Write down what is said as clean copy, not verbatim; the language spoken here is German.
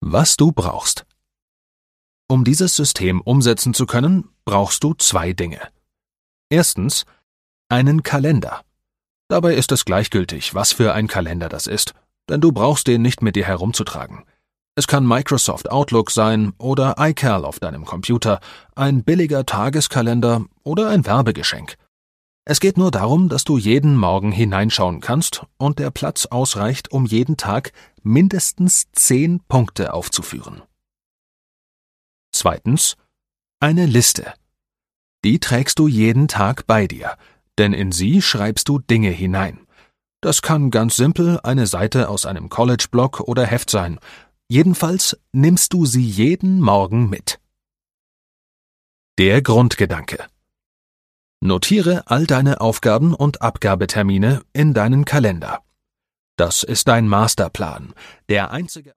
Was du brauchst. Um dieses System umsetzen zu können, brauchst du 2 Dinge. Erstens, einen Kalender. Dabei ist es gleichgültig, was für ein Kalender das ist, denn du brauchst den nicht mit dir herumzutragen. Es kann Microsoft Outlook sein oder iCal auf deinem Computer, ein billiger Tageskalender oder ein Werbegeschenk. Es geht nur darum, dass du jeden Morgen hineinschauen kannst und der Platz ausreicht, um jeden Tag mindestens 10 Punkte aufzuführen. Zweitens, eine Liste. Die trägst du jeden Tag bei dir, denn in sie schreibst du Dinge hinein. Das kann ganz simpel eine Seite aus einem College-Blog oder Heft sein. Jedenfalls nimmst du sie jeden Morgen mit. Der Grundgedanke. Notiere all deine Aufgaben und Abgabetermine in deinen Kalender. Das ist dein Masterplan, der einzige